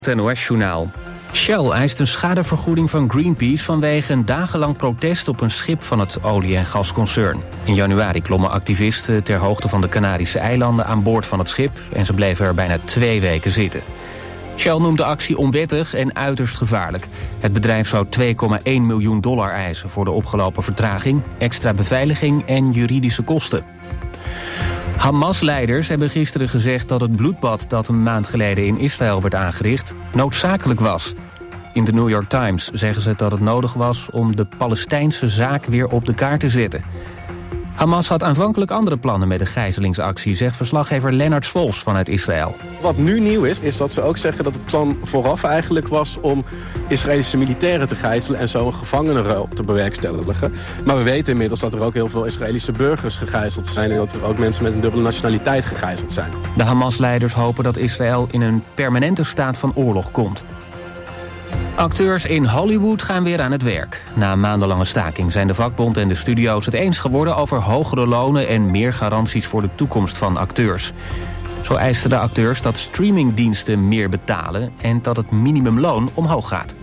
Het NOS-journaal. Shell eist een schadevergoeding van Greenpeace vanwege een dagenlang protest op een schip van het olie- en gasconcern. In januari klommen activisten ter hoogte van de Canarische eilanden aan boord van het schip en ze bleven er bijna 2 weken zitten. Shell noemt de actie onwettig en uiterst gevaarlijk. Het bedrijf zou $2,1 miljoen eisen voor de opgelopen vertraging, extra beveiliging en juridische kosten. Hamas-leiders hebben gisteren gezegd dat het bloedbad dat een maand geleden in Israël werd aangericht noodzakelijk was. In de New York Times zeggen ze dat het nodig was om de Palestijnse zaak weer op de kaart te zetten. Hamas had aanvankelijk andere plannen met de gijzelingsactie, zegt verslaggever Lennart Svols vanuit Israël. Wat nu nieuw is dat ze ook zeggen dat het plan vooraf eigenlijk was om Israëlische militairen te gijzelen en zo een gevangenenruil te bewerkstelligen. Maar we weten inmiddels dat er ook heel veel Israëlische burgers gegijzeld zijn en dat er ook mensen met een dubbele nationaliteit gegijzeld zijn. De Hamas-leiders hopen dat Israël in een permanente staat van oorlog komt. Acteurs in Hollywood gaan weer aan het werk. Na een maandenlange staking zijn de vakbond en de studio's het eens geworden over hogere lonen en meer garanties voor de toekomst van acteurs. Zo eisten de acteurs dat streamingdiensten meer betalen en dat het minimumloon omhoog gaat.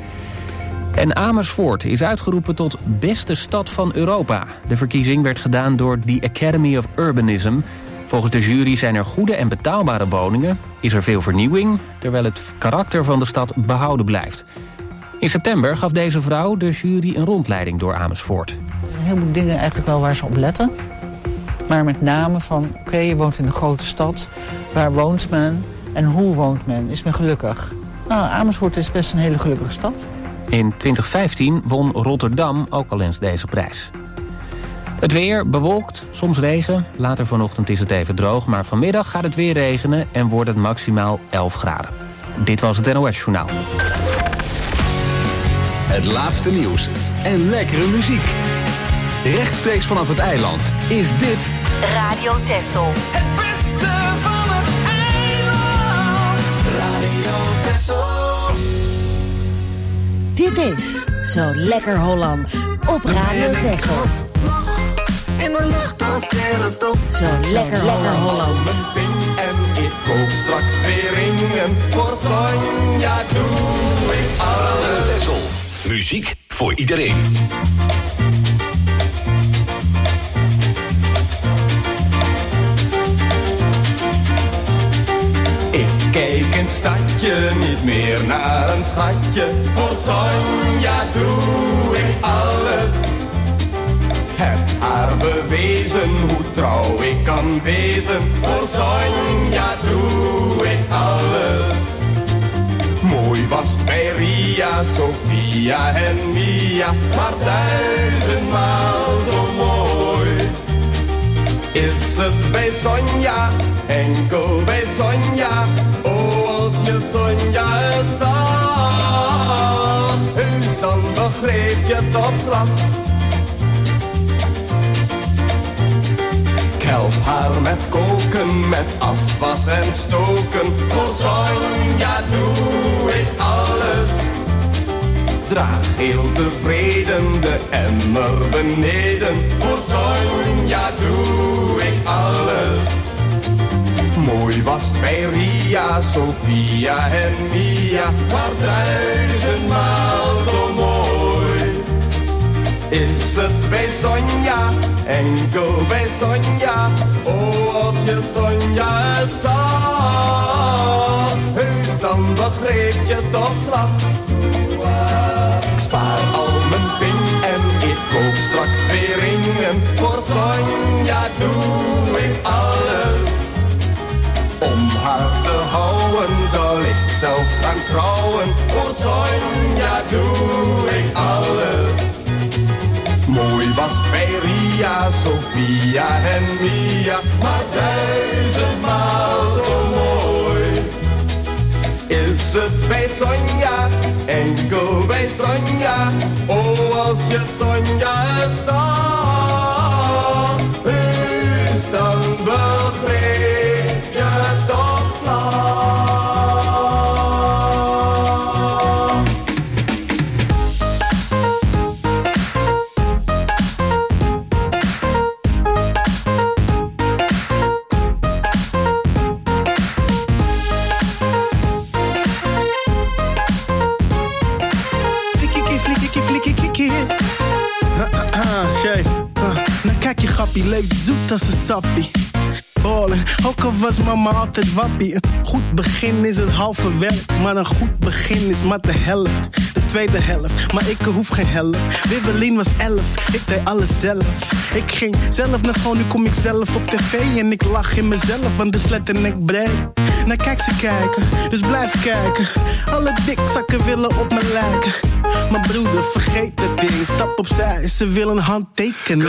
En Amersfoort is uitgeroepen tot beste stad van Europa. De verkiezing werd gedaan door the Academy of Urbanism. Volgens de jury zijn er goede en betaalbare woningen, is er veel vernieuwing, terwijl het karakter van de stad behouden blijft. In september gaf deze vrouw de jury een rondleiding door Amersfoort. Er zijn een heleboel dingen eigenlijk wel waar ze op letten. Maar met name van, oké, je woont in een grote stad. Waar woont men en hoe woont men? Is men gelukkig? Nou, Amersfoort is best een hele gelukkige stad. In 2015 won Rotterdam ook al eens deze prijs. Het weer bewolkt, soms regen. Later vanochtend is het even droog, maar vanmiddag gaat het weer regenen en wordt het maximaal 11 graden. Dit was het NOS-journaal. Het laatste nieuws en lekkere muziek. Rechtstreeks vanaf het eiland is dit Radio Texel. Het beste van het eiland. Radio Texel. Dit is Zo Lekker Hollands op Radio Texel. In de lucht als sterrenstof. Zo Lekker Hollands. En ik koop straks 2 ringen voor Sonja. Doe ik Radio Texel. Muziek voor iedereen. Ik kijk in het stadje niet meer naar een schatje. Voor Sonja doe ik alles. Heb haar bewezen hoe trouw ik kan wezen. Voor Sonja doe ik alles. Mooi was het bij Ria, Sofia en Mia, maar 1000-maal zo mooi. Is het bij Sonja, enkel bij Sonja, oh als je Sonja zag, heus dan begreep je het op slag. Ik help haar met koken, met afwas en stoken, voor Sonja doe ik alles. Draag heel tevreden de emmer beneden, voor Sonja doe ik alles. Mooi was het bij Ria, Sofia en Mia, maar 1000-maal zo mooi. Is het bij Sonja, enkel bij Sonja, oh als je Sonja zag, heus dan begreep je het op slag. Ik spaar al mijn ping en ik koop straks 2 ringen, voor Sonja doe ik alles. Om haar te houden zal ik zelfs gaan trouwen, voor Sonja doe ik alles. Mooi was het bij Ria, Sofia en Mia, maar 1000-maal zo mooi. Is het bij Sonja, enkel bij Sonja, oh als je Sonja zag, heus dan begreep je het op slag. stukje grappie, leeft zoet als een sappie. Ballen, ook al was mama altijd wappie. Een goed begin is het halve werk, maar een goed begin is maar de helft. De tweede helft, maar ik hoef geen helft. Wibbelien was 11, ik deed alles zelf. Ik ging zelf naar school, nu kom ik zelf op tv. En ik lach in mezelf, want de sletternek breed. Nou kijk ze kijken, dus blijf kijken. Alle dikzakken willen op me lijken. Maar broeder, vergeet het ding, stap opzij, ze willen een handtekening.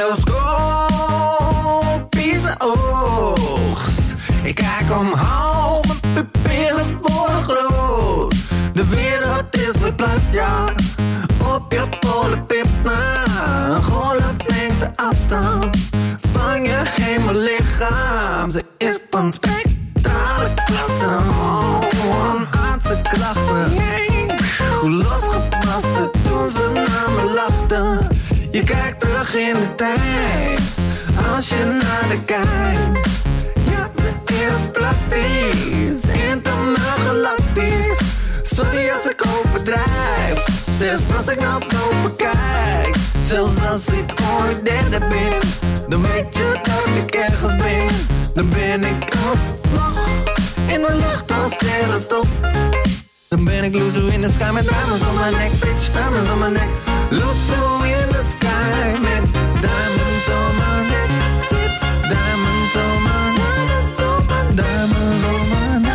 Kaleidoscopische oogst. Ik kijk omhoog, mijn pupillen worden groot. De wereld is verplaatst, ja. Op je polenpips na. Een golf neemt de afstand van je hemellichaam. Ze is van spectrale klasse. Een aardse krachten. Hoe losgepaste toen ze naar me lachten. Je kijkt terug in de tijd, als je naar de kijkt. Ja, ze is praktisch, intergalactisch. Sorry als ik overdrijf, zelfs als ik naar boven kijk. Zelfs als ik ooit derde ben, dan weet je dat ik ergens ben. Dan ben ik alsnog in de lucht als sterrenstof. Dan ben ik Luzo in the sky met diamonds on my neck, bitch, diamonds on my neck. Luzo in the sky met diamonds on my neck, bitch, diamonds on my neck, diamonds on my neck.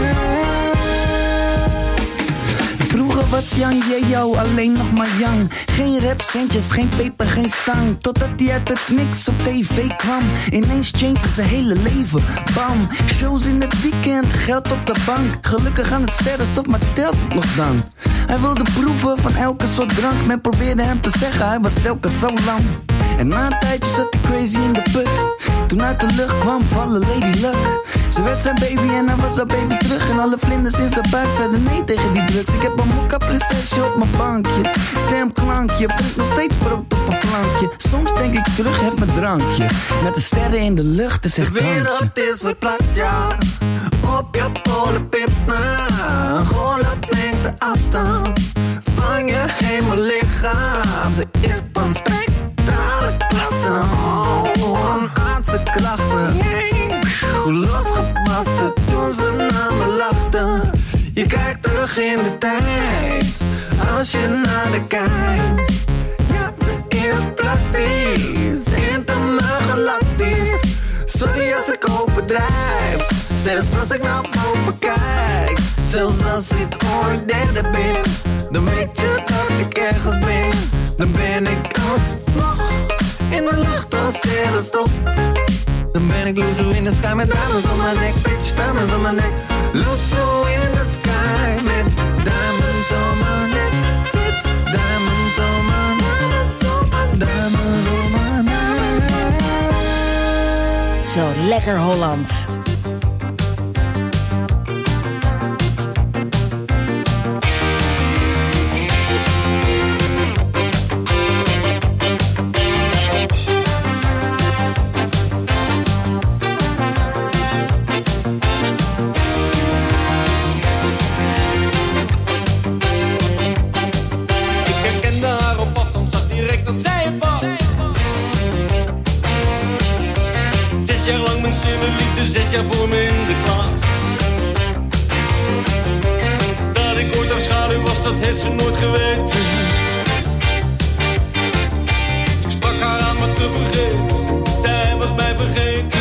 Vroeger was Yang Yeo alleen nog maar Yang. Geen rapcentjes, geen peper, geen stang. Totdat hij uit het niks op tv kwam. Ineens changed zijn hele leven, bam. Shows in het weekend, geld op de bank. Gelukkig aan het sterrenstof, maar telt het nog dan? Hij wilde proeven van elke soort drank. Men probeerde hem te zeggen, hij was telkens zo lang. En na een tijdje zat hij crazy in de put. Toen uit de lucht kwam vallen Lady Luck. Ze werd zijn baby en hij was haar baby terug. En alle vlinders in zijn buik zeiden nee tegen die drugs. Ik heb een mokka prinsesje op mijn bankje. Stemklankje, brengt nog steeds brood op een plankje. Soms denk ik terug, heb mijn drankje. Met de sterren in de lucht, is echt drankje. De wereld is verplaatst, ja. Op je polenpips na. Een golf neemt de afstand van je hemellichaam. Ze is van spectrale klasse. Een aardse krachten. Hoe losgepaste toen ze naar me lachten. Je kijkt terug in de tijd, als je naar de kijkt. Ja, ze is praktisch, intergalactisch. Sorry als ik overdrijf, zelfs als ik naar boven kijk. Zelfs als ik ooit derde ben, dan weet je dat ik ergens ben. Dan ben ik alsnog in de lucht als sterrenstof. Dan ben ik Luzo in the sky met diamonds on my neck, bitch, diamonds on my neck. Luzo in the sky met diamonds on my neck, bitch, diamonds on my neck, diamonds on my neck. Zo lekker Holland. Voor me in de klas. Dat ik ooit haar schaduw was, dat heeft ze nooit geweten. Ik sprak haar aan, maar tevergeefs, zij was mij vergeten.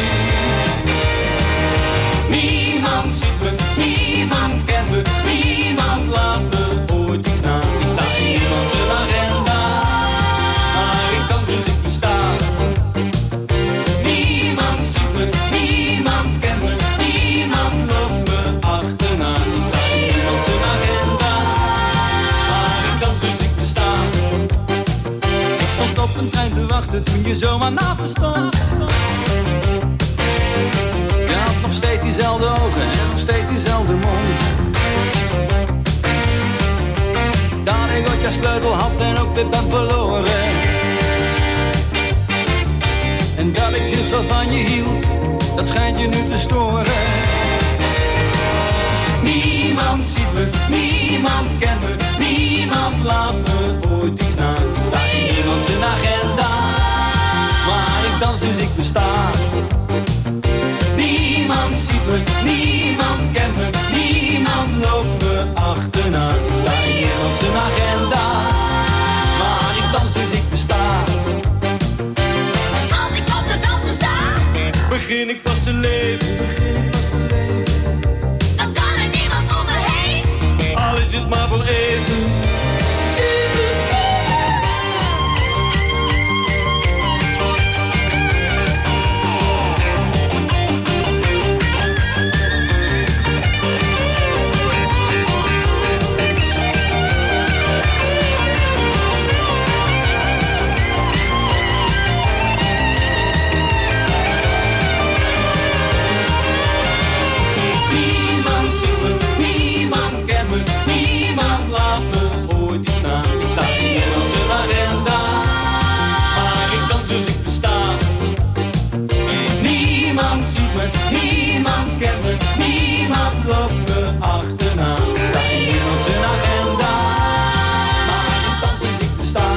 Niemand ziet me, niemand kent me, niemand laat me ooit iets na. Ik sta in niemand zijn agenda, maar ik kan dus ik besta. Niemand ziet me, niemand kent me, niemand loopt me achterna. Ik sta in niemand zijn agenda, maar ik kan dus ik besta. Ik stond op een trein te wachten toen je zomaar naast me stond. Je had nog steeds diezelfde ogen en nog steeds diezelfde mond. Dat ik ooit je sleutel had en ook weer ben verloren. En dat ik sinds wat van je hield, dat schijnt je nu te storen. Niemand ziet me, niemand kent me, niemand laat me ooit iets na. Ik sta in niemand zijn agenda, maar ik achterna. Ik sta in niemand zijn agenda, maar ik dans dus ik besta. Als ik op de dansvloer sta, begin ik pas te leven. Dan kan er niemand om me heen, al is het maar voor even. Niemand kent me, niemand loopt me achterna. Ik sta in niemand zijn agenda, maar ik dans dus ik besta.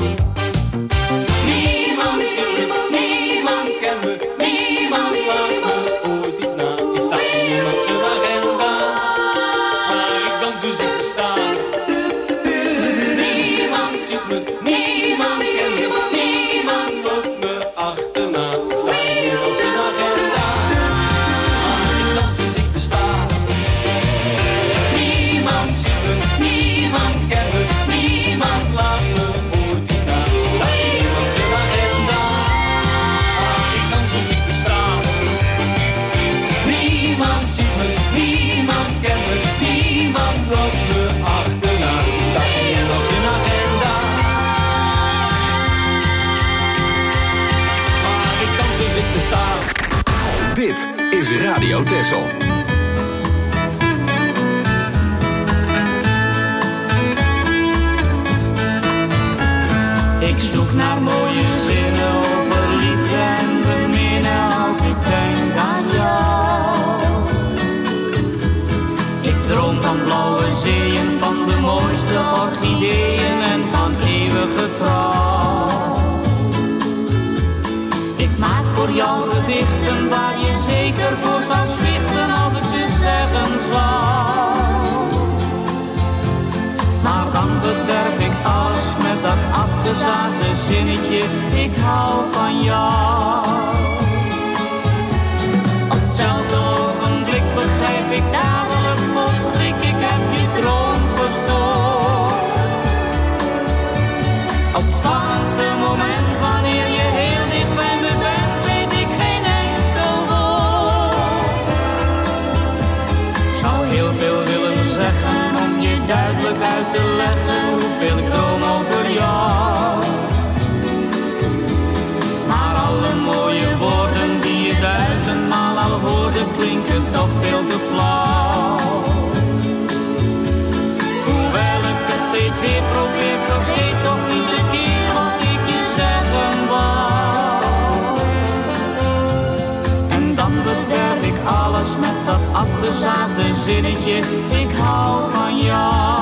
Niemand ziet me, niemand kent me, niemand laat me ooit iets na. Ik sta in niemand zijn agenda, maar ik dans dus ik besta. Niemand ziet me, niemand kent me, niemand loopt me achterna. Ik sta in niemand zijn agenda. Dit is Radio Texel. Ik zoek naar mooie zinnen over liefde en beminnen als ik denk aan jou. Ik droom van blauwe zeeën, van de mooiste orchideeën en van eeuwige trouw. Ik maak voor jou gedichten waar je zeker voor zou zwichten als ik ze zeggen zou. Maar dan bederf ik alles met dat afgezaagde zinnetje, ik hou van jou. Op hetzelfde ogenblik begrijp ik dadelijk vol schrik, ik heb je droom verstoord. Op het spannendste moment wanneer je heel dicht bij me bent, weet ik geen enkel woord. Ik zou heel veel willen zeggen om je duidelijk uit te leggen hoeveel ik droom over jou. Maar alle mooie woorden die je duizendmaal al hoorde klinken toch veel te flauw. Hoewel ik het steeds weer probeer, vergeet toch iedere keer wat ik je zeggen wou. En dan bederf ik alles met dat afgezaagde zinnetje, ik hou van jou.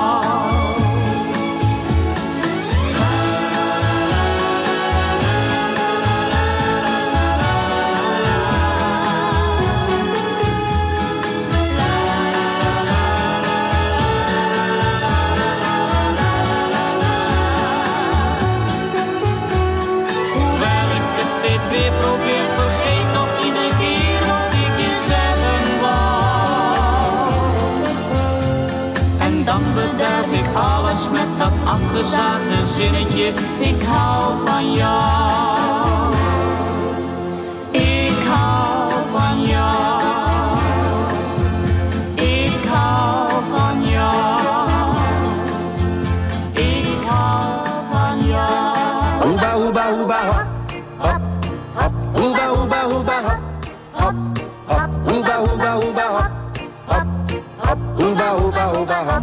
Alles met dat afgezaagde zinnetje, ik hou van jou. Ik hou van jou. Ik hou van jou. Ik hou van jou. Hoeba, hoeba, hoeba, hop, hop, hop. Hoeba, hoeba, hoeba, hop, hop, hop. Hoeba, hoeba, hoeba, hop, hop, hop. Hoeba, hoeba, hoeba, hop.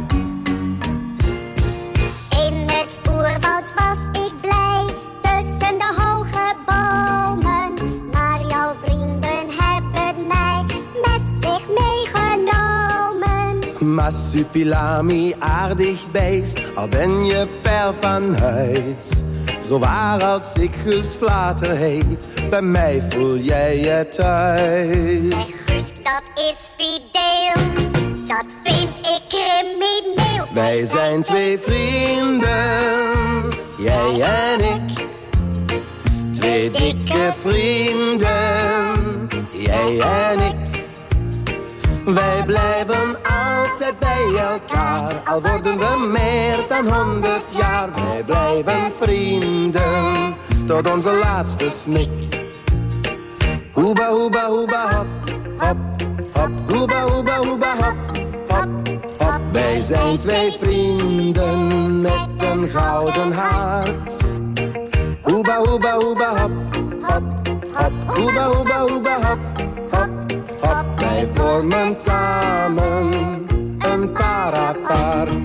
Oerwoud was ik blij tussen de hoge bomen, maar jouw vrienden hebben mij met zich meegenomen. Marsupilami, aardig beest, al ben je ver van huis. Zo waar als ik Gust Vlater heet, bij mij voel jij je thuis. Zeg Gust, dat is fideel. dat vind ik crimineel. Wij zijn twee vrienden, jij en ik. Twee dikke vrienden, jij en ik. Wij blijven altijd bij elkaar, al worden we meer dan 100 jaar. Wij blijven vrienden, tot onze laatste snik. Hoeba, hoeba, hoeba, hop, hop, hop. Hoeba, hoeba, hoeba, hop, hop, hop. Wij zijn twee vrienden met een gouden hart. Hoeba, hoeba, hoeba, hop, hop, hop. Hoeba, hoeba, hoeba, hop, hop, hop. Wij vormen samen een paar apart.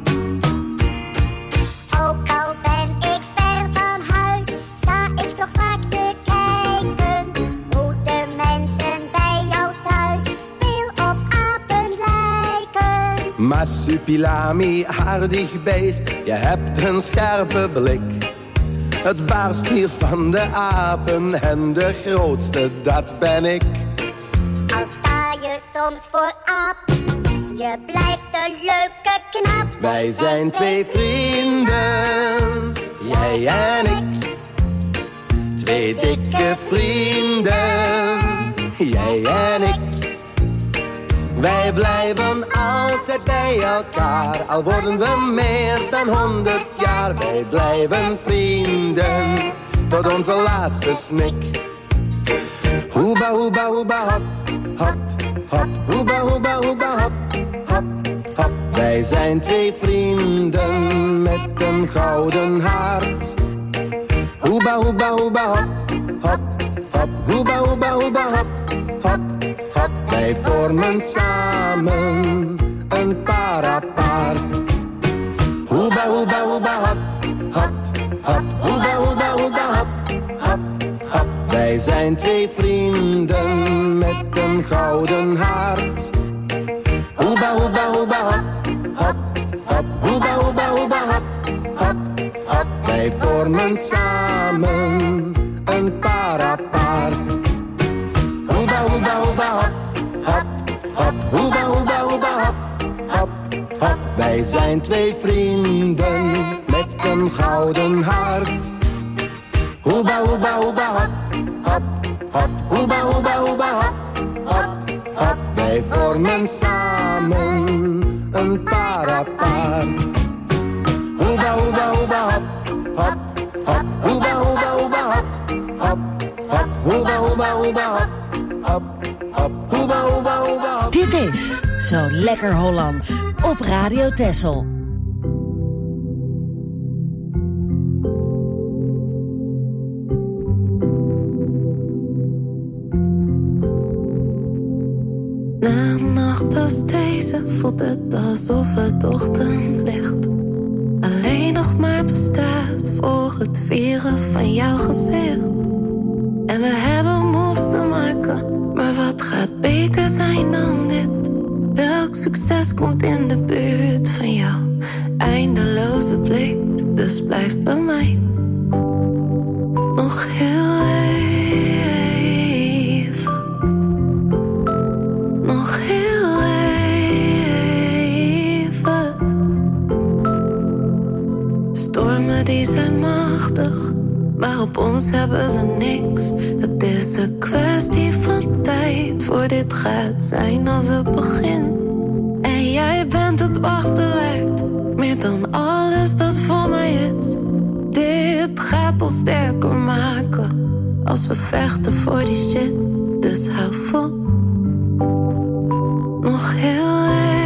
Ook al ben ik ver van huis, sta ik toch vaak te kijken hoe de mensen bij jou thuis veel op apen lijken. Massupilami, aardig beest, je hebt een scherpe blik. Het baarst hier van de apen en de grootste, dat ben ik. Al sta je soms voor aap, je blijft een leuke knap. Wij zijn twee vrienden, jij en ik. Twee dikke vrienden, jij en ik. Wij blijven altijd bij elkaar, al worden we meer dan 100 jaar. Wij blijven vrienden, tot onze laatste snik. Hoeba, hoeba, hoeba, hop, hop, hop. Hoeba, hoeba, hoeba, hop, hop, hop. Wij zijn twee vrienden met een gouden hart. Hoeba, hoeba, hoeba, hop, hop, hop. Hoeba, hoeba, hoeba, hop, hop, hop. Wij vormen samen een paar apart. Hoeba, hoeba, hoeba, hop, hop, hop. Hoeba, hoeba, hoeba, hop, hop, hop. Wij zijn twee vrienden met een gouden hart. Hoeba, hoeba, hoeba, hop, hop, hop. Hoeba, hoeba, hoeba, hop, hop, hop. Wij vormen samen een paar apart. Hoeba, hoeba, hoeba, hop, hop, hop. Hoeba, hoeba, hoeba, hop, hop, hop. Wij zijn twee vrienden met een gouden hart. Hoeba, hoeba, hoeba, hop, hop, hop. Hoeba, hoeba, hoeba, hop, hop, hop. Wij vormen samen een paar apart. Hoeba, hoeba, hoeba, hop, hop, hop. Hoeba, hoeba, hoeba, hop, hop, hop. Hoeba, hoeba, hoeba, hop, hop, hop. Hoeba, hoeba, hoeba, hop. Dit is Zo Lekker Holland op Radio Texel. Na een nacht als deze voelt het alsof het ochtendlicht alleen nog maar bestaat voor het vieren van jouw gezicht. En we hebben moves te maken, maar wat gaat beter zijn dan dit? Welk succes komt in de buurt van jou? Eindeloze blik, dus blijf bij mij. Nog heel even. Nog heel even. Stormen die zijn machtig, maar op ons hebben ze niks. Het is een kwestie van tijd voor dit gaat zijn als het begint. En jij bent het wachten waard, meer dan alles dat voor mij is. Dit gaat ons sterker maken als we vechten voor die shit. Dus hou vol. Nog heel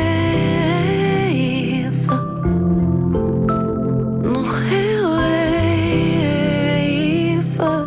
even. Nog heel even.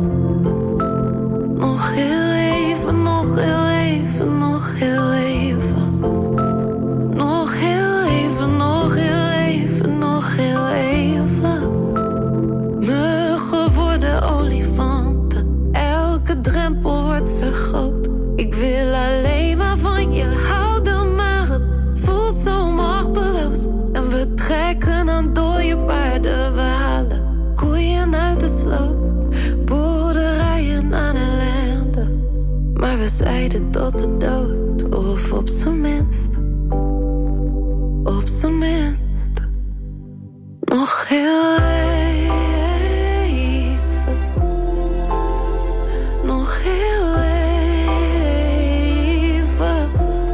Nog heel even, nog heel even, nog heel even. Nog heel even, nog heel even, nog heel even. Muggen worden olifanten, elke drempel wordt vergroot. Ik wil alleen maar van je houden, maar het voelt zo machteloos. En we trekken aan dode paarden, we halen koeien uit de sloot. Boerderijen aan ellende, maar we zeiden tot de dood, of op zijn minst zijn minst. Nog heel even. Nog heel even.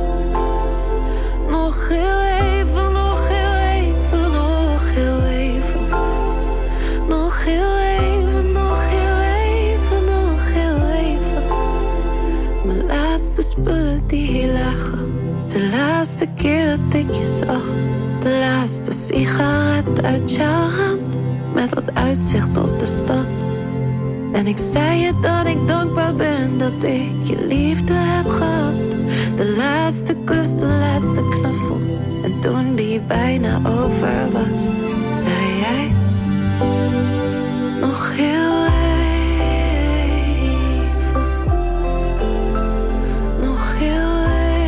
Nog heel even, nog heel even, nog heel even. Nog heel even, nog heel even, nog heel even. Mijn laatste spullen die hier lagen. De laatste keer dat ik je zag. De laatste sigaret uit jouw hand. Met dat uitzicht op de stad. En ik zei je dat ik dankbaar ben dat ik je liefde heb gehad. De laatste kus, de laatste knuffel. En toen die bijna over was, zei jij nog heel even. Nog heel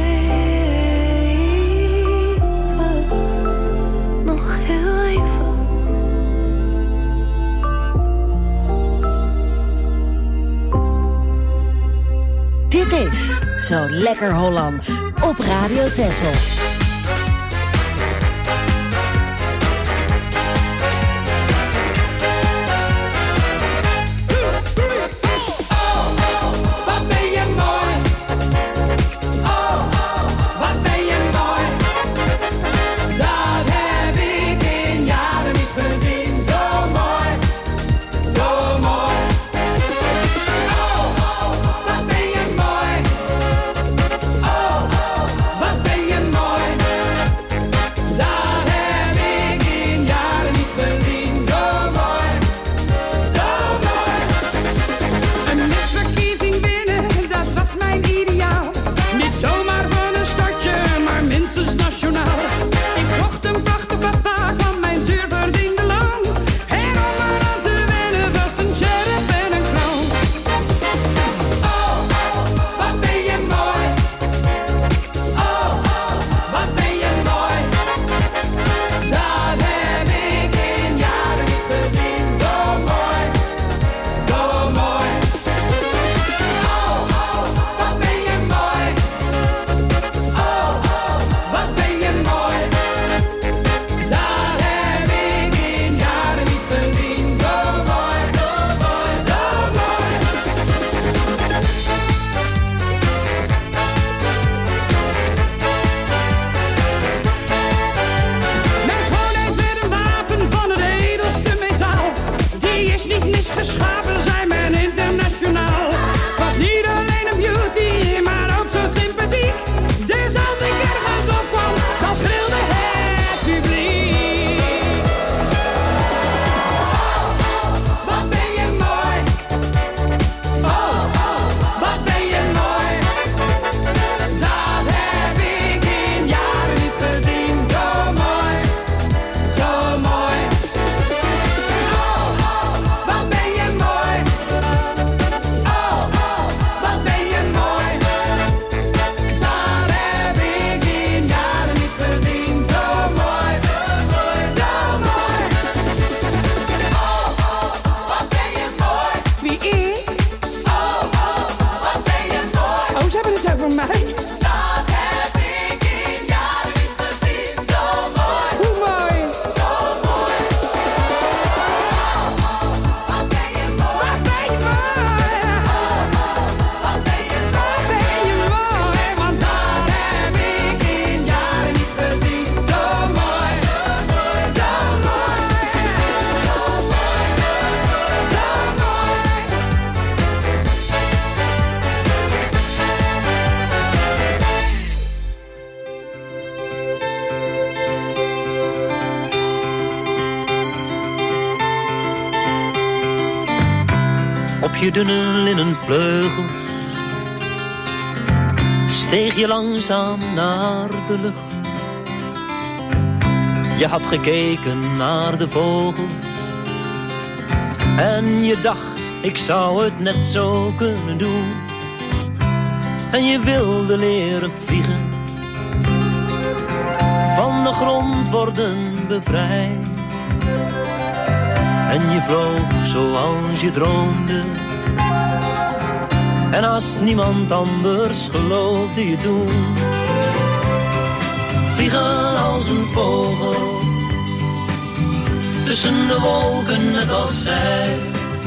even. Nog heel even. Dit is Zo Lekker Hollands op Radio Texel. Op je dunne linnen vleugels steeg je langzaam naar de lucht. Je had gekeken naar de vogels en je dacht, ik zou het net zo kunnen doen. En je wilde leren vliegen, van de grond worden bevrijd. En je vloog zoals je droomde. En als niemand anders geloofde je toen. Vliegen als een vogel tussen de wolken net als zij.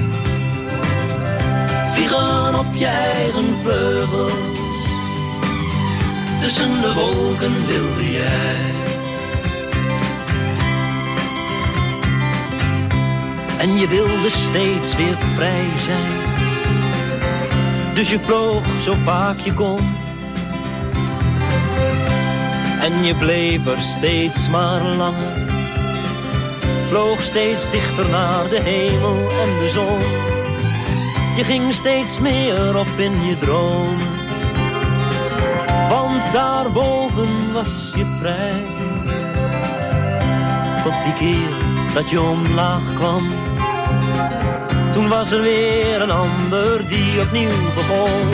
Vliegen op je eigen vleugels, tussen de wolken wilde jij. En je wilde steeds weer vrij zijn, dus je vloog zo vaak je kon. En je bleef er steeds maar langer, vloog steeds dichter naar de hemel en de zon. Je ging steeds meer op in je dromen, want daarboven was je vrij. Tot die keer dat je omlaag kwam, toen was er weer een ander die opnieuw begon.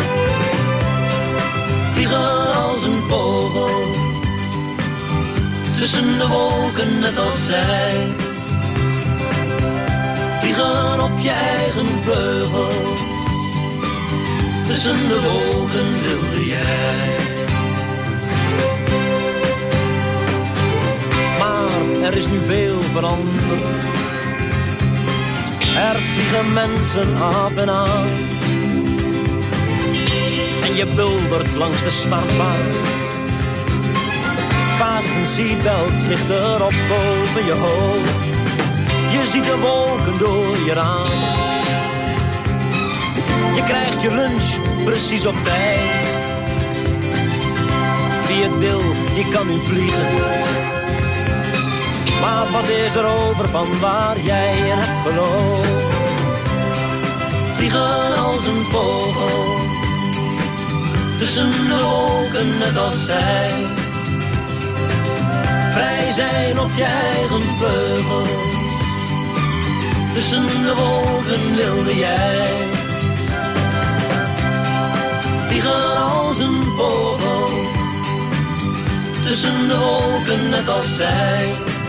Vliegen als een vogel, tussen de wolken net als zij. Vliegen op je eigen vleugels, tussen de wolken wilde jij. Maar er is nu veel veranderd, er vliegen mensen af en aan. En je buldert langs de startbaan, fasten seatbelt ligt erop boven je hoofd. Je ziet de wolken door je raam. Je krijgt je lunch precies op tijd. Wie het wil, die kan nu vliegen. Maar wat is er over van waar jij in hebt beloofd? Vliegen als een vogel, tussen de wolken net als zij. Vrij zijn op je eigen vleugels, tussen de wolken wilde jij. Vliegen als een vogel, tussen de wolken net als zij.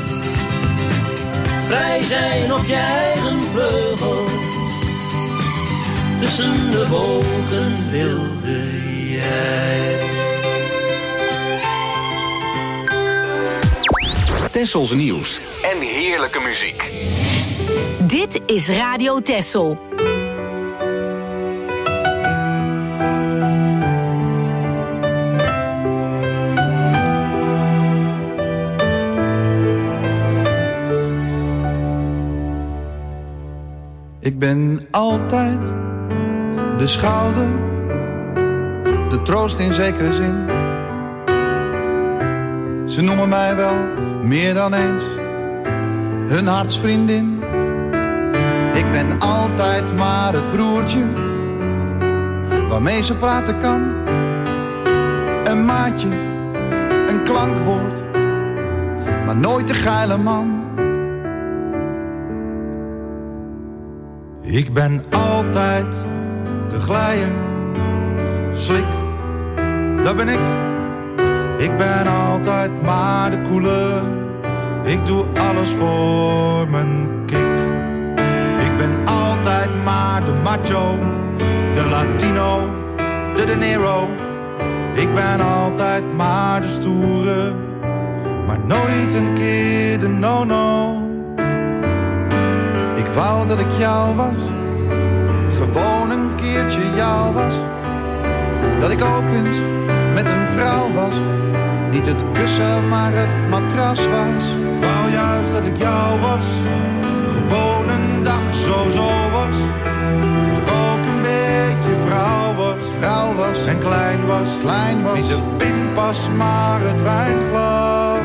Vrij zijn op je eigen vleugels, tussen de wolken wilde jij. Tessels nieuws en heerlijke muziek. Dit is Radio Tessel. Ik ben altijd de schouder, de troost in zekere zin. Ze noemen mij wel meer dan eens hun hartsvriendin. Ik ben altijd maar het broertje waarmee ze praten kan. Een maatje, een klankwoord, maar nooit de geile man. Ik ben altijd de glijer, slik, dat ben ik. Ik ben altijd maar de koele, ik doe alles voor mijn kick. Ik ben altijd maar de macho, de Latino, de De Niro. Ik ben altijd maar de stoere, maar nooit een keer de no-no. Ik wou dat ik jou was, gewoon een keertje jou was. Dat ik ook eens met een vrouw was, niet het kussen maar het matras was. Ik wou juist dat ik jou was, gewoon een dag zo was. Dat ik ook een beetje vrouw was en klein was. Niet de pinpas maar het wijnglas.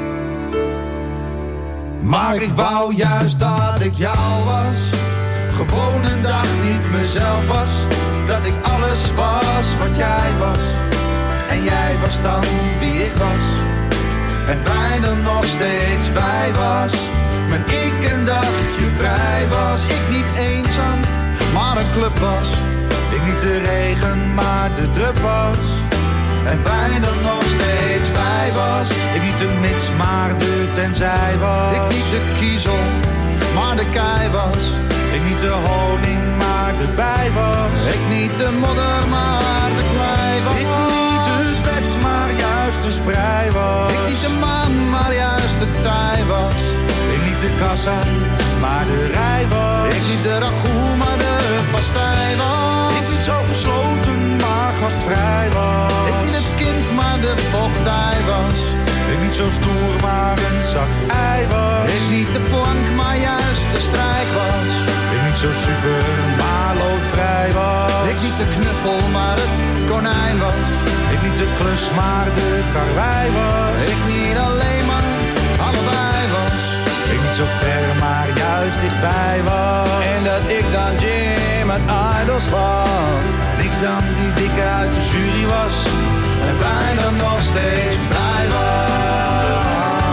Maar ik wou juist dat ik jou was, gewoon een dag niet mezelf was. Dat ik alles was wat jij was, en jij was dan wie ik was. En wij dan nog steeds wij was. Maar ik een dagje vrij was. Ik niet eenzaam, maar een club was. Ik niet de regen, maar de drup was. En wij dan nog steeds wij was. Ik niet de mits, maar de tenzij was. Ik niet de kiezel, maar de kei was. Ik niet de honing, maar de bij was. Ik niet de modder, maar de klei was. Ik niet het bed, maar juist de sprei was. Ik niet de maan, maar juist de tij was. Ik niet de kassa, maar de rij was. Ik niet de ragout, maar de pastei was. Ik niet zo gesloten, maar gastvrij was. Ik niet het kind, maar de vochtdij was. Ik niet zo stoer, maar een zacht ei was. Ik niet de plank, maar juist de strijk was. Ik niet zo super, maar loodvrij was. Ik niet de knuffel, maar het konijn was. Ik niet de klus, maar de karwei was. Ik niet alleen, maar allebei was. Ik niet zo ver, maar juist dichtbij was. En dat ik dan Jim uit Idols was. En ik dan die dikke uit de jury was. En bijna nog steeds blij was.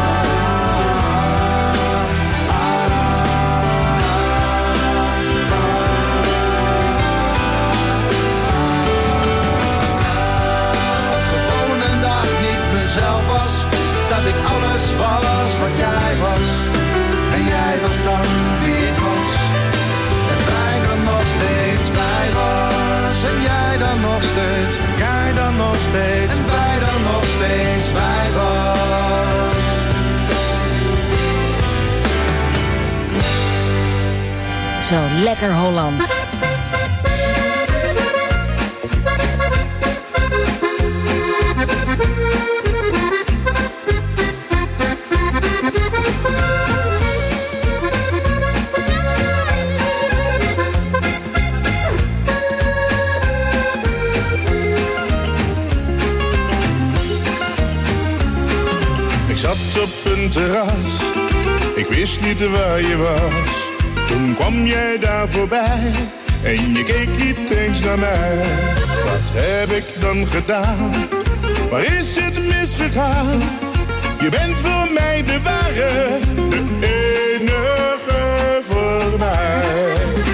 Gewoon een dag niet mezelf was. Dat ik alles was wat jij was. En jij was dan wie ik was. En wij dan nog steeds blij was. En jij dan nog steeds, jij dan nog steeds. En wij dan nog steeds blij was. Zo lekker Hollands. Op een terras, ik wist niet waar je was. Toen kwam jij daar voorbij en je keek niet eens naar mij. Wat heb ik dan gedaan? Waar is het misgegaan? Je bent voor mij de ware, de enige voor mij.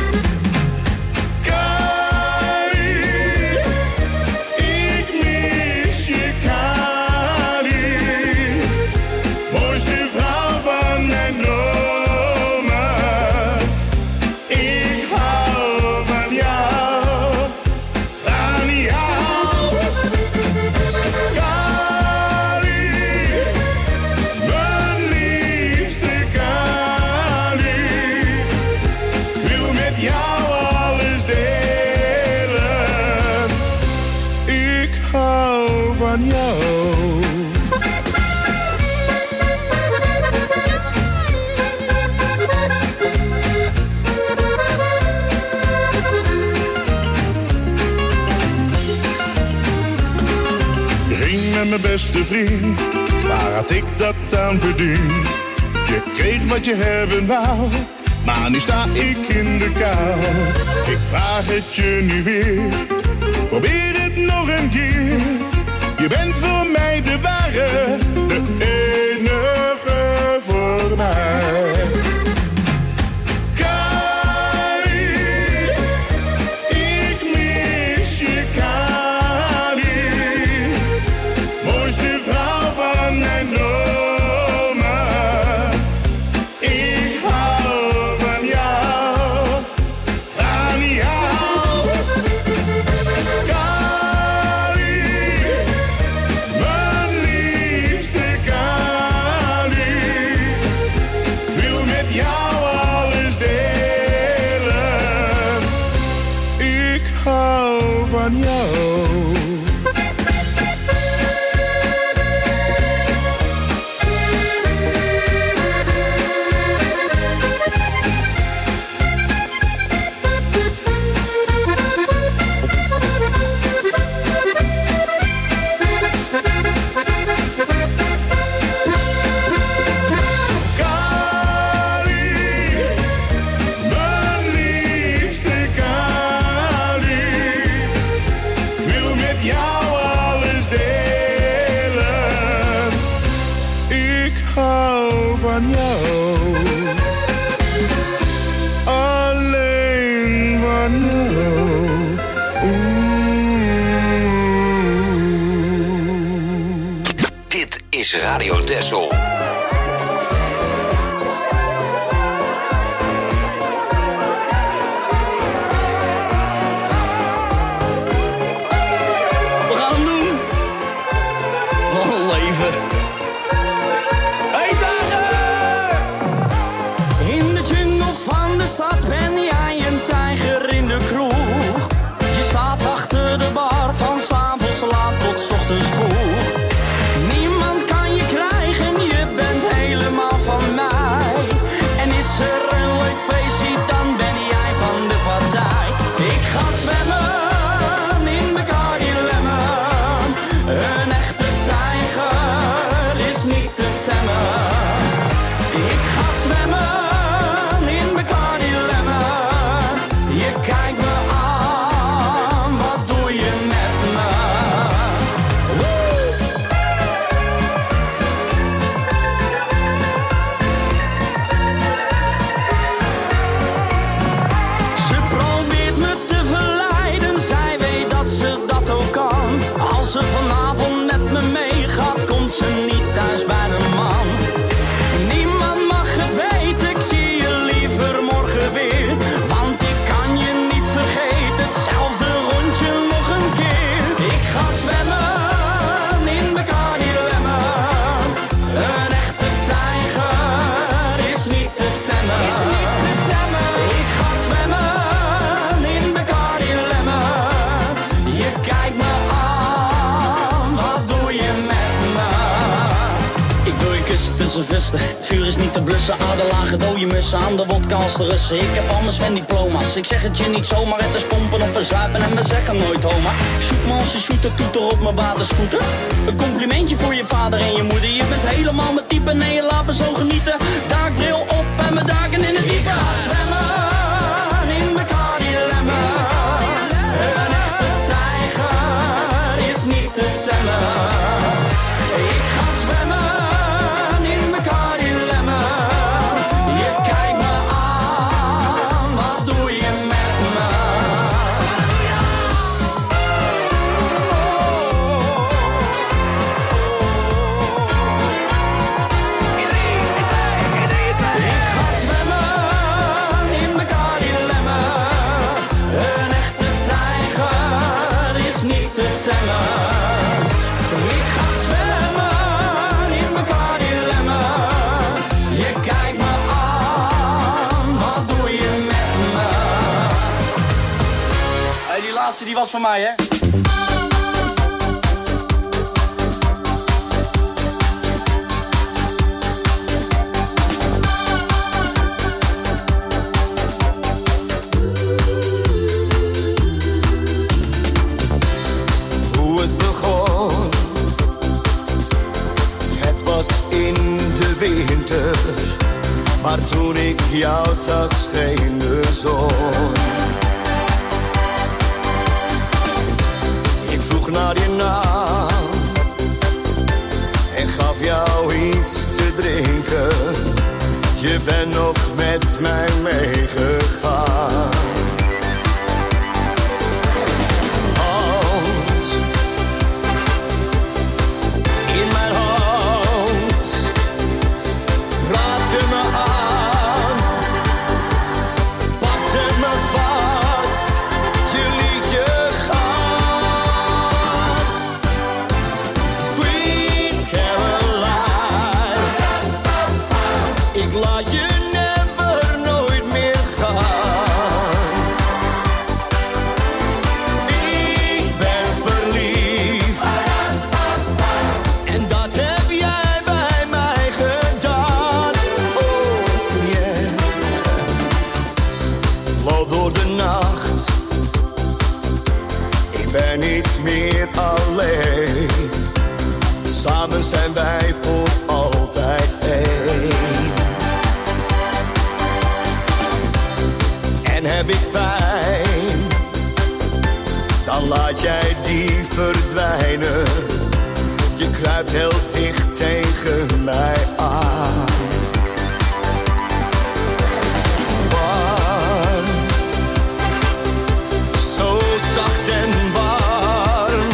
Mijn beste vriend, waar had ik dat aan verdiend? Je kreeg wat je hebben wou, maar nu sta ik in de kou. Ik vraag het je nu weer, probeer het nog een keer. Je bent voor mij de ware, de enige voor mij. Radio Texel. We gaan hem doen. Wat een leven. Hey Tager! Het vuur is niet te blussen, aderlagen dode mussen. Aan de wodka als de Russen, ik heb al mijn Sven-diploma's. Ik zeg het je niet zomaar, het is pompen of verzuipen en we zeggen nooit homa. Shoot me als je shooter, toeter op mijn waterscooter. Een complimentje voor je vader en je moeder. Je bent helemaal mijn type, nee je laat me zo genieten. Daakbril op en mijn daken in het diepe. Ik ga zwemmen in mijn Cardi-lemmen. Een echte tijger is niet te temmen. Ik ga zwemmen in mijn Cardi-lemmen. Je kijkt me aan, wat doe je met me? Ik ga zwemmen in mijn Cardi-lemmen. Een echte tijger is niet te temmen. Ik ga zwemmen in mijn Cardi-lemmen. Je kijkt me aan, wat doe je met me? Hey, die laatste die was van mij, hè? Hoe het begon, het was in de winter, maar toen ik jou zag scheen de zon. Ik vroeg naar je naam en gaf jou iets te drinken. Je bent nog met mij meegegaan. Hand in mijn hand, raakte me aan, pakte me vast, je liet je gaan. Sweet Caroline, ik laat je never nooit meer gaan. Ik ben verliefd en dat heb jij bij mij gedaan. Oh yeah. Loop door de nacht, ik ben niet meer alleen. Samen zijn wij voor altijd één. En heb ik pijn, dan laat jij die verdwijnen. Je kruipt heel dicht tegen mij aan. Warm, zo zacht en warm,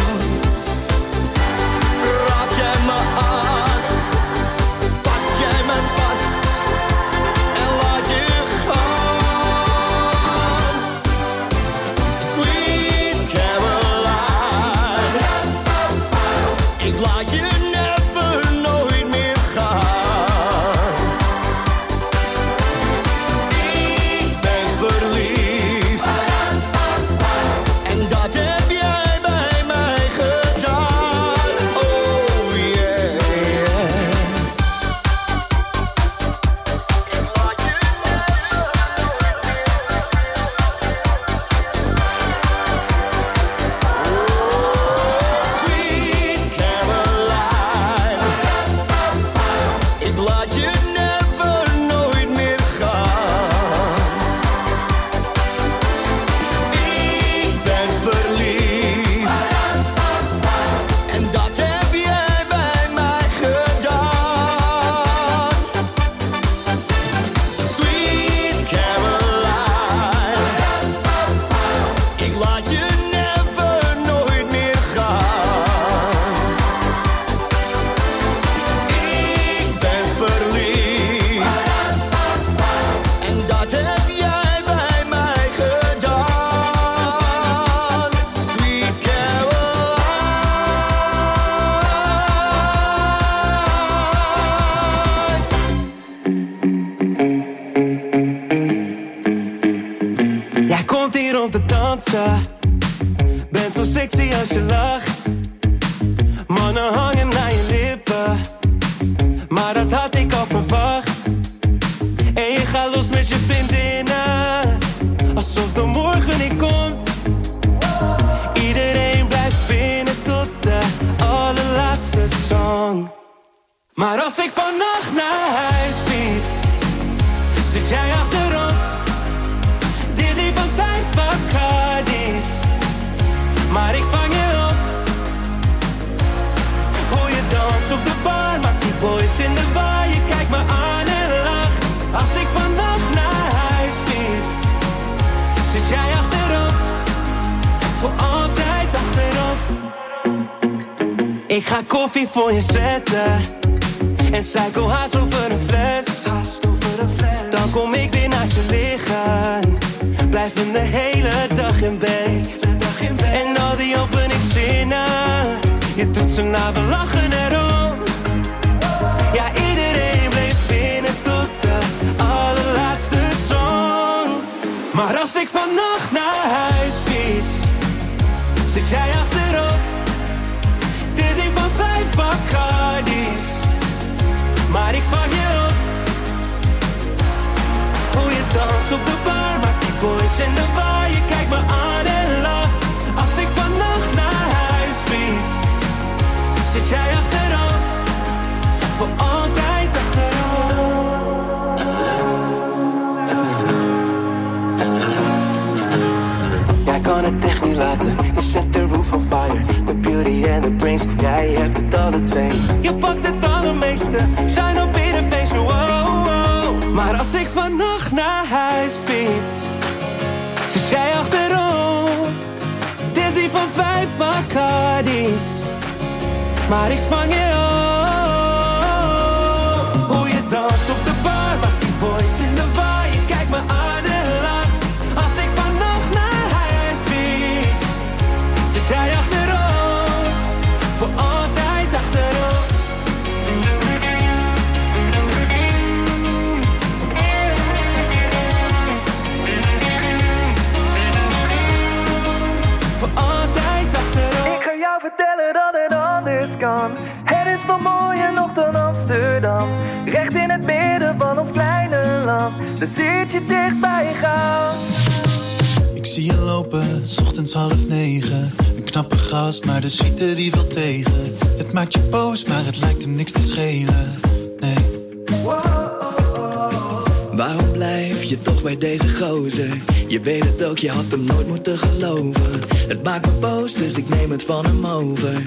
raak jij me aan, pak jij me vast en laat je gaan. Sweet Caroline, ik laat je never nooit meer gaan. Ik ben verliefd en dat heb jij bij mij gedaan. Oh yeah, yeah. Ik laat je Sweet Caroline, ik laat je never nooit meer gaan. Ik ben verliefd en dat heb jij bij mij gedaan. Sweet Caroline, ik laat je never nooit meer gaan. Ik ben verliefd en dat heb jij bij mij gedaan. Sweet Caroline. Jij komt hier om te dansen, bent zo sexy als je lacht. Mannen hangen naar je lippen, maar dat had ik al verwacht. Maar als ik vannacht naar huis fiets, zit jij achterop. Dizzy van 5 Bacardis, maar ik vang je op. Hoe je danst op de bar, maakt die boys in de war. Je kijkt me aan en lacht. Als ik vannacht naar huis fiets, zit jij achterop. Voor altijd achterop. Ik ga koffie voor je zetten en suikerhaas over een fles. Dan kom ik weer naast je liggen, blijven de hele dag in bed. En al die openingszinnen, je doet ze na, we lachen erom. Ja, iedereen bleef binnen tot de allerlaatste song. Maar als ik vannacht naar huis fiets, zit jij achterop. Dizzy van 5 Bacardis, maar ik vang je op. Hoe je danst op de bar, maakt die boys in de war. Je kijkt me aan en lacht. Als ik vannacht naar huis fiets, zit jij achterop. Voor altijd achterop. Jij kan het echt niet laten, je zet de roof on fire. The beauty and the brains, jij hebt het alle twee. Je pakt het allermeeste, zijn op ieder feestje, wow, wow. Maar als ik vannacht naar huis fiets, zit jij achterop. Dizzy van 5 Bacardis, maar ik vang je op. Hoe je danst op de bar, maakt die boys in de war. Je kijkt me aan en lacht. Als ik vannacht naar huis fiets, zit jij achterop. Voor altijd achterop. Voor altijd achterop. Ik ga jou vertellen dat het anders kan. Het is veel mooier nog dan Amsterdam. Recht in het midden van ons kleine land. Dus zit je dichtbij gaan. Ik zie je lopen, 's ochtends 8:30. Een knappe gast, maar de suite die valt tegen. Het maakt je boos, maar het lijkt hem niks te schelen. Nee. Waarom blijf je toch bij deze gozer? Je weet het ook, je had hem nooit moeten geloven. Het maakt me boos, dus ik neem het van hem over.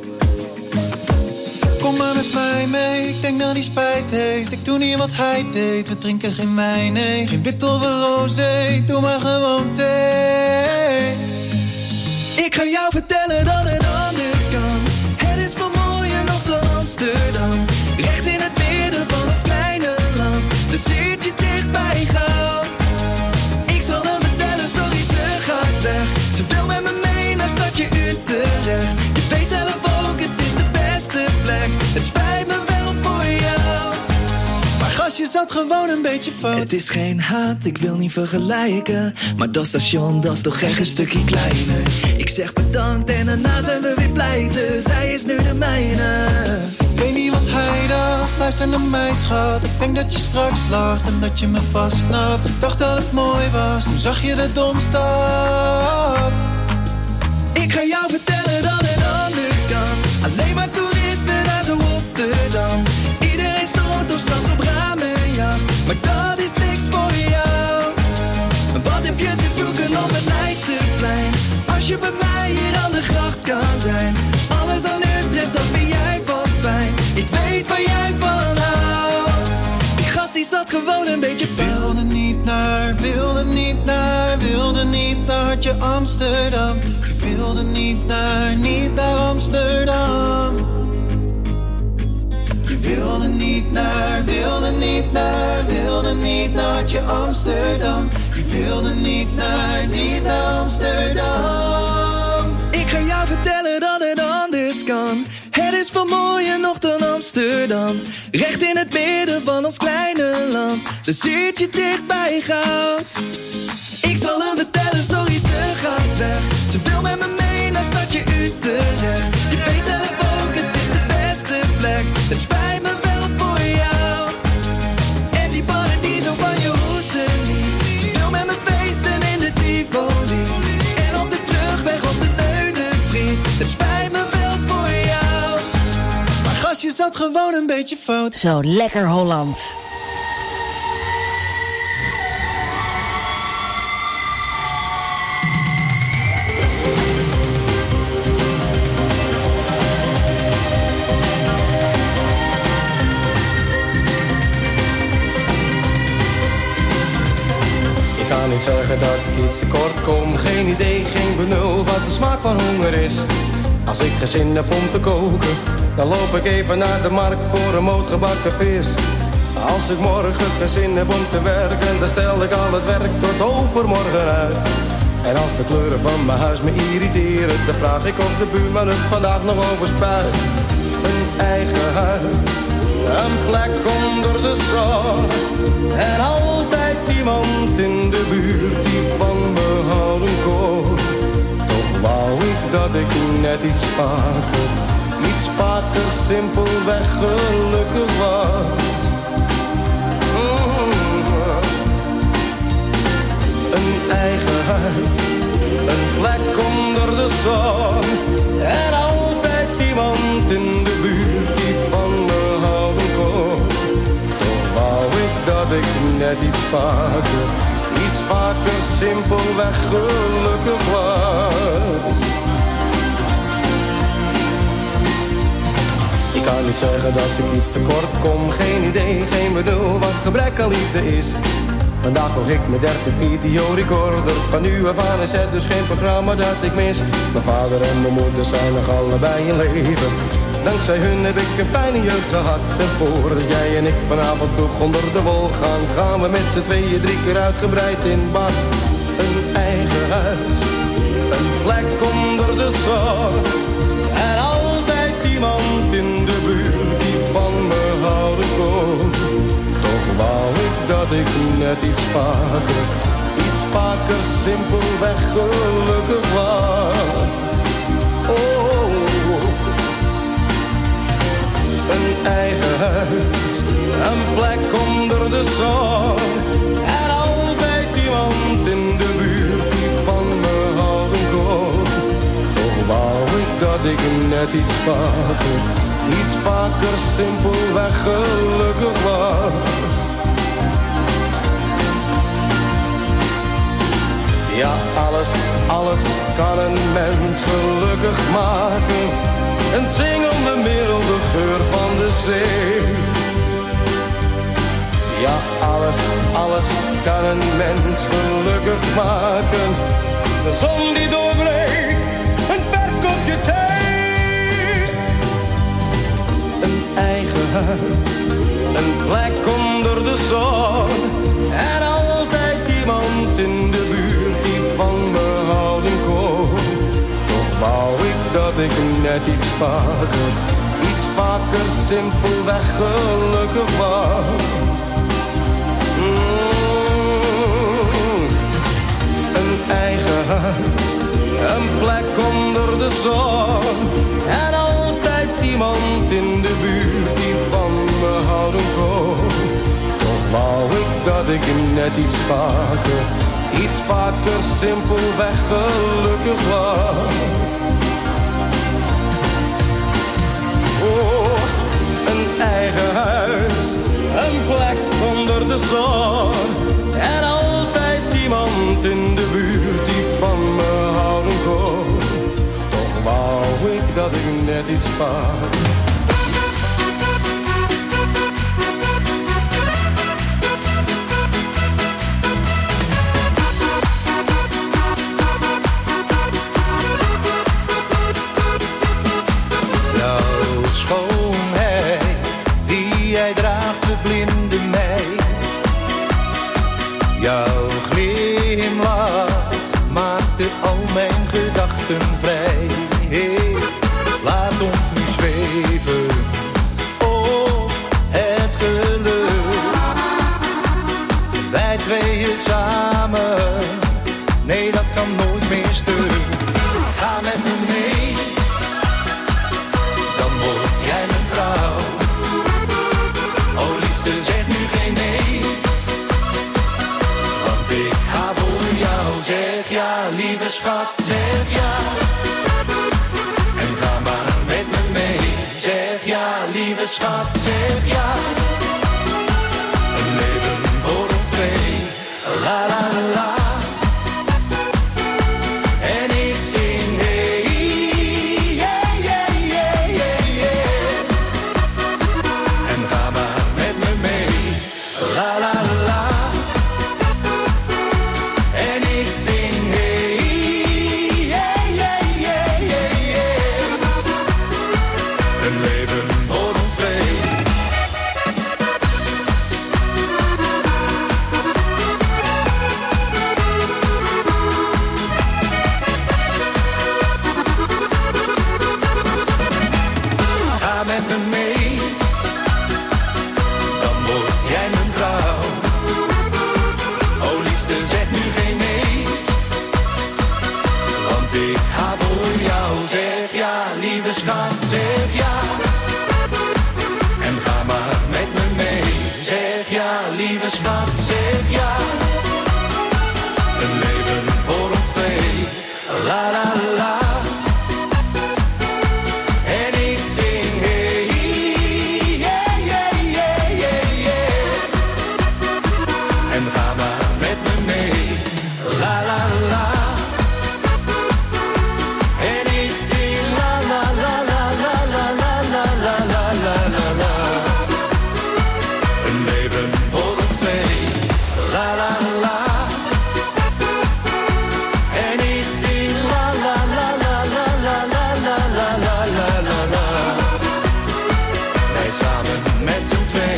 Kom maar met mij mee, ik denk dat hij spijt heeft. Ik doe niet wat hij deed, we drinken geen wijn, nee. Geen wit of een rosé, doe maar gewoon thee. Ik ga jou vertellen dat het anders kan. Het is veel mooier nog dan Amsterdam. Recht in het midden van ons kleine land. Dus zit je dicht bij goud. Ik zal hem vertellen, sorry ze gaat weg. Ze wil met me mee naar stadje Utrecht. Je weet zelf ook, het is de beste plek. Het spijt me wel voor jou, maar gastje zat gewoon een beetje fout. Het is geen haat, ik wil niet vergelijken. Maar dat station, dat is toch echt een stukje kleiner. Ik zeg bedankt en daarna zijn we weer pleiten. Zij is nu de mijne. Ik weet niet wat hij dacht, luister naar mij schat. Ik denk dat je straks lacht en dat je me vastsnapt. Ik dacht dat het mooi was, toen zag je de Domstad. Ik ga jou vertellen dat het anders kan. Alleen maar toeristen naar zo Rotterdam. Iedereen stort of straks op ramenjacht. Maar dat is niks voor jou. Wat heb je te zoeken op het Leidseplein? Als je bij mij hier aan de gracht kan zijn. Alles aan Utrecht, dat vind jij vast fijn. Ik weet waar jij van houdt. Die gast die zat gewoon een beetje fout. Wilde niet naar, wilde niet naar, wilde niet naar Hartje Amsterdam. Je wilde niet naar Amsterdam. Je wilde niet naar, wilde niet naar, wilde niet naar Hartje Amsterdam. Je wilde niet naar Amsterdam. Ik ga jou vertellen dat het anders kan. Het is veel mooier nog dan Amsterdam. Recht in het midden van ons kleine land. Dus zit je dicht bij goud. Ik zal hem vertellen, sorry ze gaat weg. Ze wil met me mee naar stadje Utrecht. Je weet zelf ook, het is de beste plek. Het spijt me wel voor jou. En die paradiso van je Hoeselie. Ze wil met me feesten in de Tivoli. En op de terugweg op de Leunenvriet. Het spijt me wel voor jou. Maar gastje zat gewoon een beetje fout. Zo lekker Hollands. Ik kan niet zeggen dat ik iets tekort kom. Geen idee, geen benul wat de smaak van honger is. Als ik geen zin heb om te koken, dan loop ik even naar de markt voor een moot gebakken vis. Als ik morgen geen zin heb om te werken, dan stel ik al het werk tot overmorgen uit. En als de kleuren van mijn huis me irriteren, dan vraag ik of de buurman het vandaag nog overspuit. Een eigen huis, een plek onder de zon. En altijd iemand in de buurt die van me houden kon. Toch wou ik dat ik net iets vaker simpelweg gelukkig was. Een eigen huis, een plek onder de zon. En altijd iemand in de buurt die van me houden kon. Toch wou ik dat ik net iets vaker simpelweg gelukkig was. Ik kan niet zeggen dat ik iets tekort kom. Geen idee, geen bedoel wat gebrek aan liefde is. Vandaag kocht ik mijn derde videorecorder. Van nu af aan is het dus geen programma dat ik mis. Mijn vader en mijn moeder zijn nog allebei in leven. Dankzij hun heb ik een fijne jeugd gehad. En voordat jij en ik vanavond vroeg onder de wol gaan we met z'n tweeën 3 keer uitgebreid in bad. Een eigen huis, een plek onder de zon. En altijd iemand in de buurt die van me houden kon. Toch wou ik dat ik net iets vaker simpelweg gelukkig was. Oh, een eigen huis, een plek onder de zon. En altijd iemand in de buurt die van me houden kon. Toch wou ik dat ik net iets vaker simpelweg gelukkig was. Ja, alles kan een mens gelukkig maken. Een zingende milde geur van de zee. Ja, alles kan een mens gelukkig maken. De zon die doorbreekt, een vers kopje thee. Een eigen huis, een plek onder de zon. En altijd iemand in de buurt die van me houden kon. Toch wou ik dat ik net iets vaker simpelweg gelukkig was. Een eigen huis, een plek onder de zon. En altijd iemand in de buurt die van me houden kon. Toch wou ik dat ik net iets vaker simpelweg gelukkig was. Oh, een eigen huis, een plek onder de zon. En altijd iemand in de buurt die van me houden kon. Toch wou ik dat ik net iets vaker. Jouw glimlach maakte al mijn gedachten vrij. Hey, laat ons nu zweven op het geluk. Wij tweeën samen, nee dat kan nooit meer stuk. Ga met me mee, dan word jij mijn vrouw. Oh liefde, zeg nu geen nee. Zeg ja, lieve schat, zeg ja. En ga maar met me mee. Zeg ja, lieve schat. dus wat zeg ja? Een leven voor ons twee. La la la. En ik zing hey, yeah, yeah, yeah, yeah, yeah. En ga maar met me mee. La la la. En ik zing la la la la la la la la la la la la. Een leven voor ons twee. La la la. En ik zing la la la la la la la la la la la la. Wij samen met z'n twee.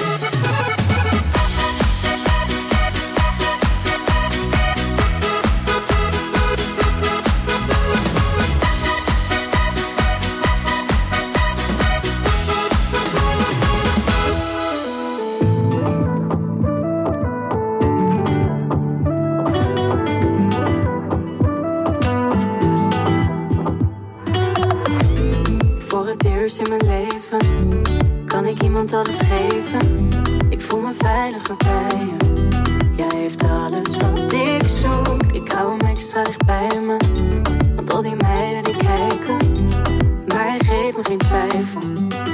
Voor het eerst in mijn leven kan ik iemand alles geven. Ik voel me veiliger bij je. Jij heeft alles wat ik zoek. Ik hou hem extra dicht bij me. Want al die meiden die kijken, maar hij geeft me geen twijfel.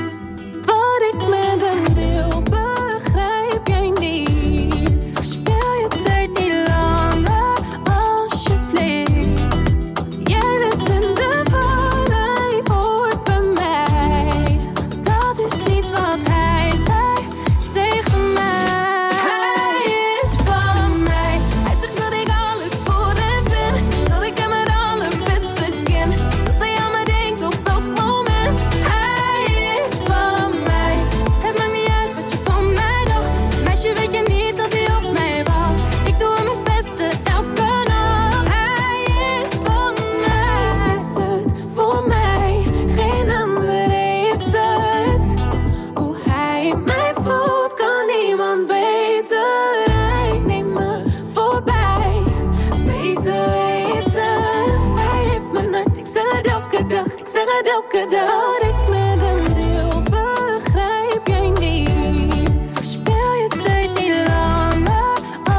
Wat ik met hem deel, begrijp jij niet. Verspil je tijd niet langer, alsjeblieft. Jij bent in de war, hij hoort bij mij. Dat is niet wat hij zei tegen mij. Hij is van mij. Hij zegt dat ik alles voor hem ben. Dat ik hem het allerbeste ken. Dat hij aan me denkt op elk moment. Hij is van mij. Het maakt niet uit wat je van mij dacht. Meisje, weet je niet dat hij op mij wacht. Ik doe hem het beste elke nacht. Hij is van mij. Is het voor mij? Geen ander heeft het. Hoe hij mij voelt kan niemand beter. Hij neemt me voorbij. Beter weten. Hij heeft mijn hart. Ik zeg het elke dag. Ik zeg het elke dag. Wat ik met hem deel, begrijp jij niet. Verspil je tijd niet langer,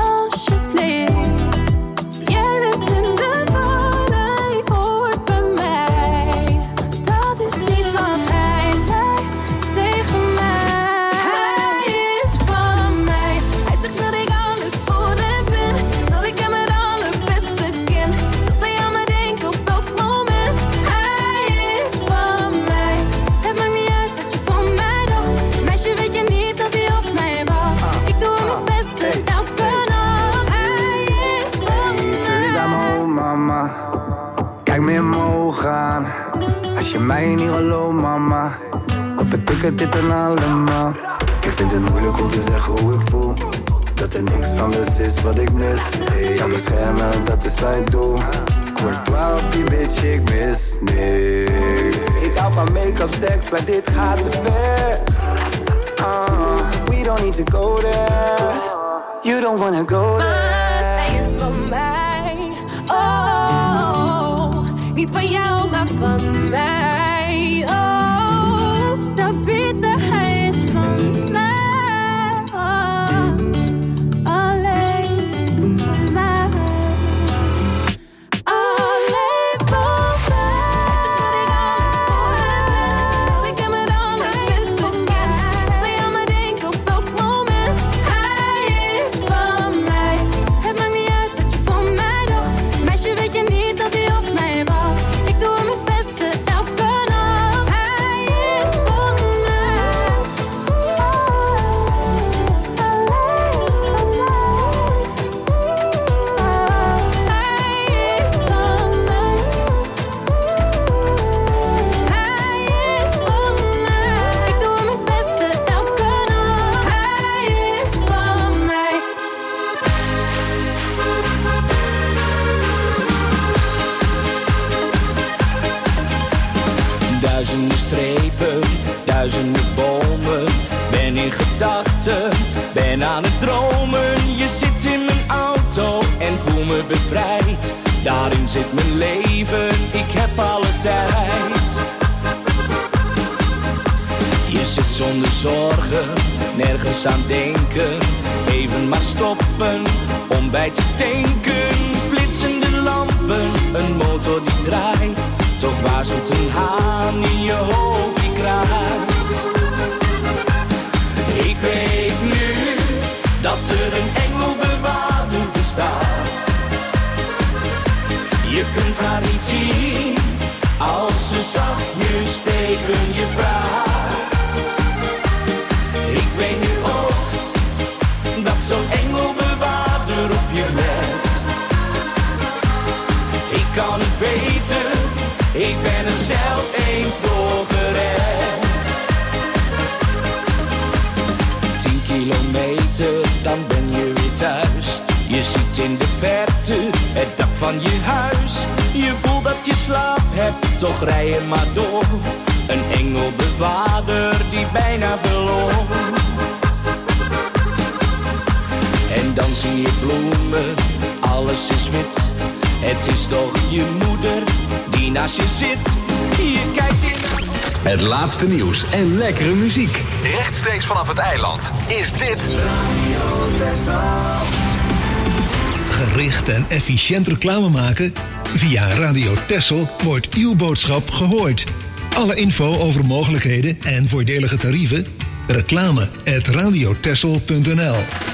alsjeblieft. Jij bent in de war, hij hoort bij mij. Dat is niet wat hij zei tegen mij. Hij is van mij. Hij zegt dat ik alles voor hem ben. Dat ik hem het allerbeste ken. Dat hij aan me denkt op elk moment. Hij is van mij. Het maakt niet uit wat je van mij dacht. Meisje, weet je niet dat hij op mij wacht. Ik doe hem het beste elke nacht. Hij is van Sorry, mij. got my own mama. Kijk me in mijn ogen aan. Als je mij niet gelooft, mama. Wat betekent dit dan allemaal? Ik vind het moeilijk om te zeggen hoe ik voel. Dat er niks anders is wat ik mis. Jou beschermen, dat is wat ik doe. Courtois op die bitch, ik mis niks. Ik hou van make-up, seks, maar dit gaat te ver. We don't need to go there. You don't wanna go there. Hij is van mij. Oh, niet van jou, maar van mij. Oh, dat bieden, hij is van mij. Oh, alleen van mij. Alleen van mij. Dat ik hem het allerbeste ken. Dat hij aan me denkt op elk moment. Hij is van mij. Het maakt niet uit wat je van mij dacht. Meisje, weet je niet dat hij op mij wacht. Ik doe hem het beste elke nacht. Hij is van mij. Hij is van mij. Hij is van mij. Ik doe hem het beste elke nacht. Hij is van mij. Duizenden strepen, duizenden bomen. Ben in gedachten, ben aan het dromen. Je zit in mijn auto en voel me bevrijd. Daarin zit mijn leven, ik heb alle tijd. Je zit zonder zorgen, nergens aan denken. Even moeten maar stoppen om bij te tanken. Flitsende lampen, een motor die draait, toch waarzelt een haan in je hoofd die kraait. Ik weet nu dat er een engelbewaarder bestaat. Je kunt haar niet zien als ze zachtjes tegen je praat. Ik weet nu ook dat zo'n engelbewaarder op je let. Ik kan het weten, ik ben er zelf eens door gered. 10 kilometer, dan ben je weer thuis. Je ziet in de verte het dak van je huis. Je voelt dat je slaap hebt, toch rij je maar door. Een engelbewaarder die bijna verloor. En dan zie je bloemen, alles is wit. Het is toch je moeder die naast je zit. Je kijkt in... Het laatste nieuws en lekkere muziek. Rechtstreeks vanaf het eiland is dit Radio Texel. Gericht en efficiënt reclame maken? Via Radio Texel wordt uw boodschap gehoord. Alle info over mogelijkheden en voordelige tarieven? reclame@radiotexel.nl.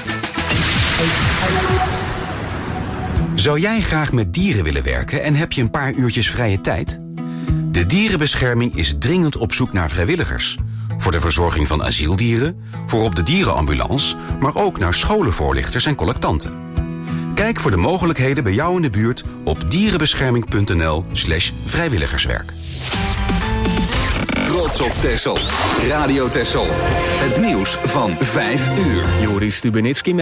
Zou jij graag met dieren willen werken en heb je een paar uurtjes vrije tijd? De dierenbescherming is dringend op zoek naar vrijwilligers. Voor de verzorging van asieldieren, voor op de dierenambulance, maar ook naar scholenvoorlichters en collectanten. Kijk voor de mogelijkheden bij jou in de buurt op dierenbescherming.nl/vrijwilligerswerk. Trots op Texel. Radio Texel. Het nieuws van 5 uur. Joris Stubenitski.